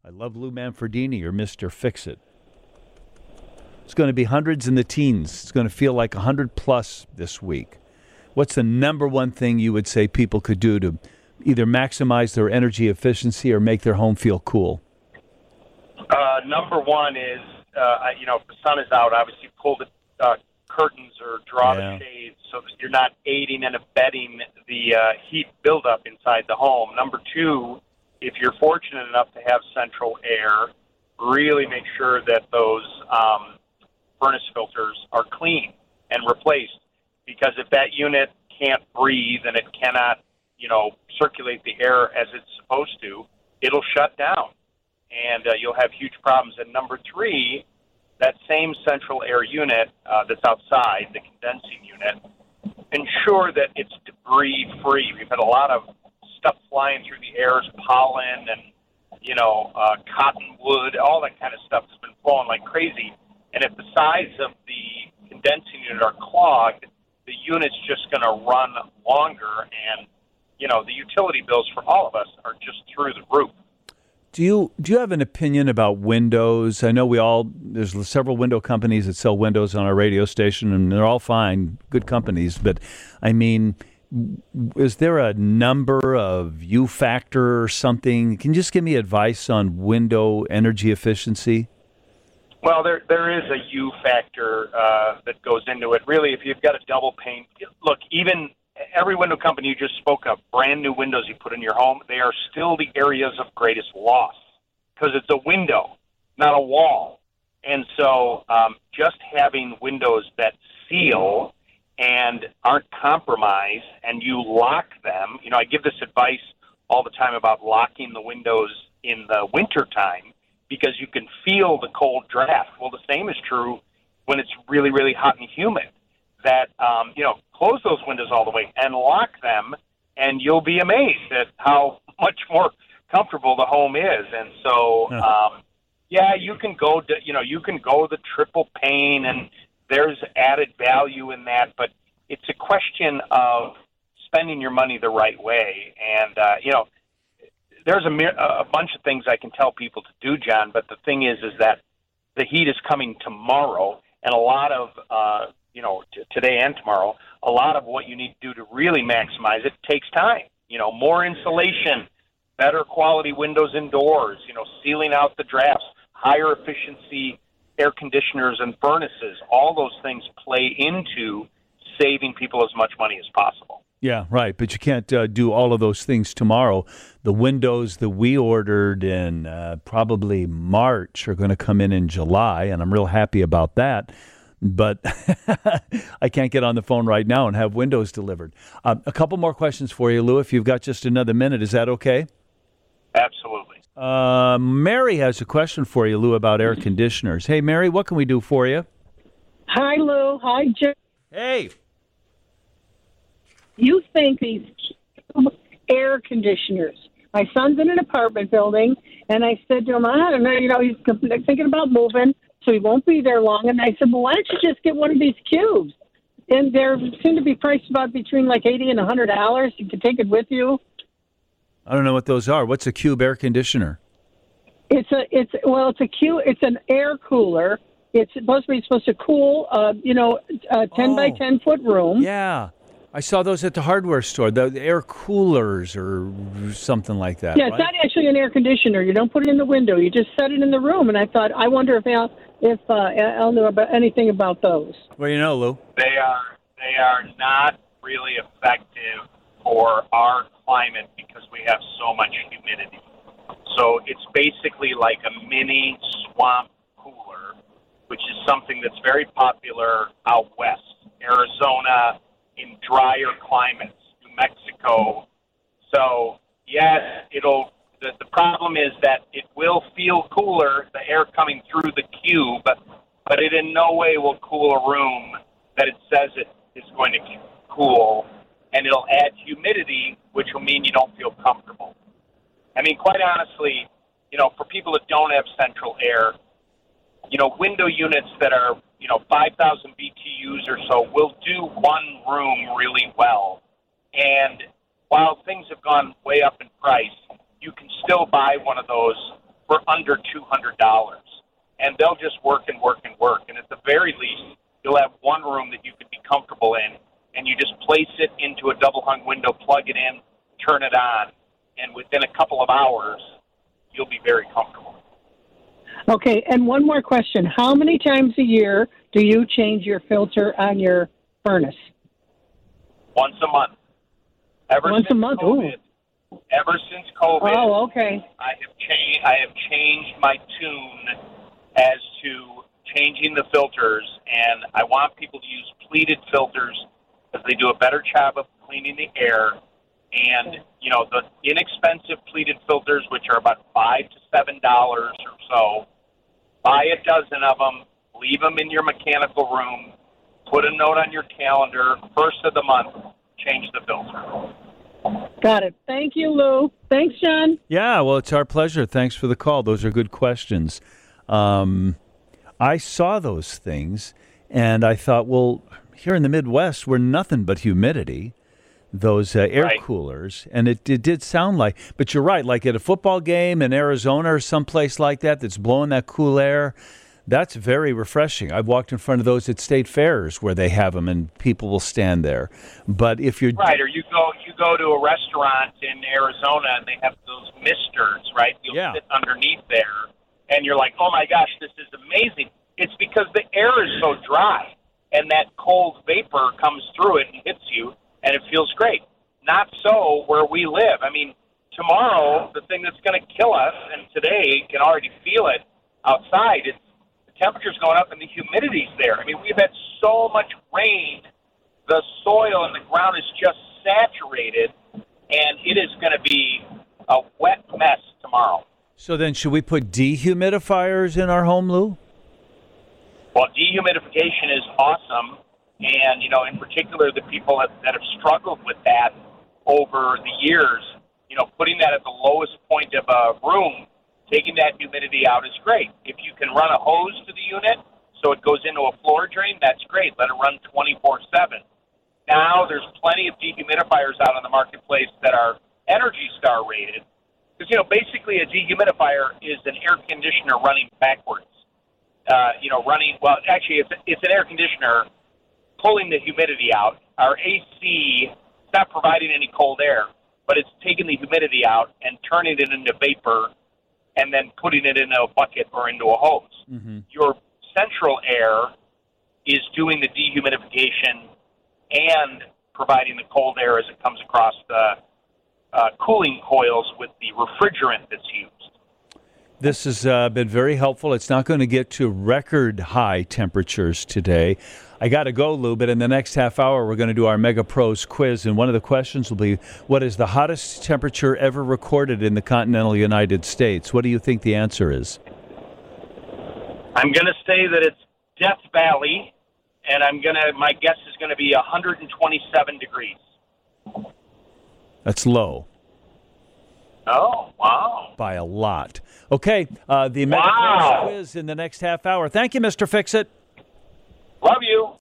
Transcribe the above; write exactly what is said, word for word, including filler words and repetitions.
I love Lou Manfredini, your Mister Fix-It. It's going to be hundreds in the teens. It's going to feel like one hundred plus this week. What's the number one thing you would say people could do to either maximize their energy efficiency or make their home feel cool? Uh, number one is, uh, you know, if the sun is out, obviously pull the uh, curtains or draw Yeah. the shades so that you're not aiding and abetting the uh, heat buildup inside the home. Number two, if you're fortunate enough to have central air, really make sure that those um, furnace filters are clean and replaced. Because if that unit can't breathe and it cannot, you know, circulate the air as it's supposed to, it'll shut down, and uh, you'll have huge problems. And number three, that same central air unit uh, that's outside, the condensing unit, ensure that it's debris-free. We've had a lot of stuff flying through the air, pollen and, you know, uh, cottonwood, all that kind of stuff has been flowing like crazy. And if the sides of the condensing unit are clogged, the unit's just going to run longer, and, you know, the utility bills for all of us are just through the roof. Do you do you have an opinion about windows? I know we all, there's several window companies that sell windows on our radio station, and they're all fine, good companies. But, I mean, is there a number of U factor or something? Can you just give me advice on window energy efficiency? Well, there there is a U factor uh, that goes into it. Really, if you've got a double pane, look, even every window company you just spoke of, brand new windows you put in your home, they are still the areas of greatest loss because it's a window, not a wall. And so um, just having windows that seal and aren't compromised and you lock them, you know, I give this advice all the time about locking the windows in the wintertime, because you can feel the cold draft. Well, the same is true when it's really, really hot and humid. That, um, you know, close those windows all the way and lock them, and you'll be amazed at how much more comfortable the home is. And so, um, yeah, you can go, to, you know, you can go the triple pane, and there's added value in that. But it's a question of spending your money the right way. And, uh, you know, there's a, a bunch of things I can tell people to do, John, but the thing is, is that the heat is coming tomorrow, and a lot of, uh, you know, t- today and tomorrow, a lot of what you need to do to really maximize it takes time. You know, more insulation, better quality windows indoors, you know, sealing out the drafts, higher efficiency air conditioners and furnaces. All those things play into saving people as much money as possible. Yeah, right. But you can't uh, do all of those things tomorrow. The windows that we ordered in uh, probably March are going to come in in July, and I'm real happy about that. But I can't get on the phone right now and have windows delivered. Uh, a couple more questions for you, Lou, if you've got just another minute. Is that okay? Absolutely. Uh, Mary has a question for you, Lou, about air conditioners. Hey, Mary, what can we do for you? Hi, Lou. Hi, Jim. Hey. You think these air conditioners. My son's in an apartment building, and I said to him, I don't know, you know, he's thinking about moving, so he won't be there long. And I said, well, why don't you just get one of these cubes? And they seem to be priced about between like eighty and one hundred dollars. You can take it with you. I don't know what those are. What's a cube air conditioner? It's a, it's well, it's a cube. It's an air cooler. It's supposed to be supposed to cool, uh, you know, a ten Oh. by ten foot room. Yeah. I saw those at the hardware store, the, the air coolers or something like that. Yeah, it's right? not actually an air conditioner. You don't put it in the window. You just set it in the room. And I thought, I wonder if Al, if uh, Al knew about anything about those. Well, you know, Lou. They are they are not really effective for our climate because we have so much humidity. So it's basically like a mini swamp cooler, which is something that's very popular out west, Arizona, in drier climates, New Mexico. So, yes, it'll. The, the problem is that it will feel cooler, the air coming through the cube, but it in no way will cool a room that it says it is going to cool, and it'll add humidity, which will mean you don't feel comfortable. I mean, quite honestly, you know, for people that don't have central air, you know, window units that are, you know, five thousand B T Us or so will do one room really well. And while things have gone way up in price, you can still buy one of those for under two hundred dollars. And they'll just work and work and work. And at the very least, you'll have one room that you can be comfortable in, and you just place it into a double-hung window, plug it in, turn it on, and within a couple of hours, you'll be very comfortable. Okay, and one more question. How many times a year do you change your filter on your furnace? Once a month. Ever Once since a month? COVID, Ooh. Ever since COVID, Oh, okay. I have changed. I have changed my tune as to changing the filters, and I want people to use pleated filters because they do a better job of cleaning the air. And you know, the inexpensive pleated filters, which are about five to seven dollars or so, buy a dozen of them, leave them in your mechanical room, put a note on your calendar, first of the month, change the filter. Got it. Thank you, Lou. Thanks, John. Yeah, well, it's our pleasure. Thanks for the call. Those are good questions. Um, I saw those things, and I thought, well, here in the Midwest, we're nothing but humidity, those uh, air Right. coolers. And it, it did sound like, but you're right, like at a football game in Arizona or someplace like that that's blowing that cool air, that's very refreshing. I've walked in front of those at state fairs where they have them and people will stand there. But if you're Right, or you go you go to a restaurant in Arizona and they have those misters, right? You'll Yeah. sit underneath there, and you're like, oh my gosh, this is amazing. It's because the air is so dry, and that cold vapor comes through it and hits you, and it feels great. Not so where we live. I mean, tomorrow, the thing that's going to kill us, and today you can already feel it outside, it's the temperature's going up and the humidity's there. I mean, we've had so much rain, the soil and the ground is just saturated, and it is going to be a wet mess tomorrow. So then should we put dehumidifiers in our home, Lou? Well, dehumidification is awesome, and, you know, in particular, the people that, that have struggled with that over the years, you know, putting that at the lowest point of a room, taking that humidity out is great. If you can run a hose to the unit so it goes into a floor drain, that's great. Let it run twenty-four seven. Now there's plenty of dehumidifiers out on the marketplace that are Energy Star rated. Because, you know, basically a dehumidifier is an air conditioner running backwards. Uh, you know, running, well, actually, it's, it's an air conditioner pulling the humidity out. Our A C, it's not providing any cold air, but it's taking the humidity out and turning it into vapor and then putting it in a bucket or into a hose. Mm-hmm. Your central air is doing the dehumidification and providing the cold air as it comes across the uh, cooling coils with the refrigerant that's used. This has uh, been very helpful. It's not going to get to record high temperatures today. I got to go, Lou, but in the next half hour, we're going to do our Mega Pros quiz, and one of the questions will be, what is the hottest temperature ever recorded in the continental United States? What do you think the answer is? I'm going to say that it's Death Valley, and I'm going to, my guess is going to be one hundred twenty-seven degrees. That's low. Oh, wow. By a lot. Okay, uh, the Mega Wow. Pros quiz in the next half hour. Thank you, Mister Fix-It. Love you.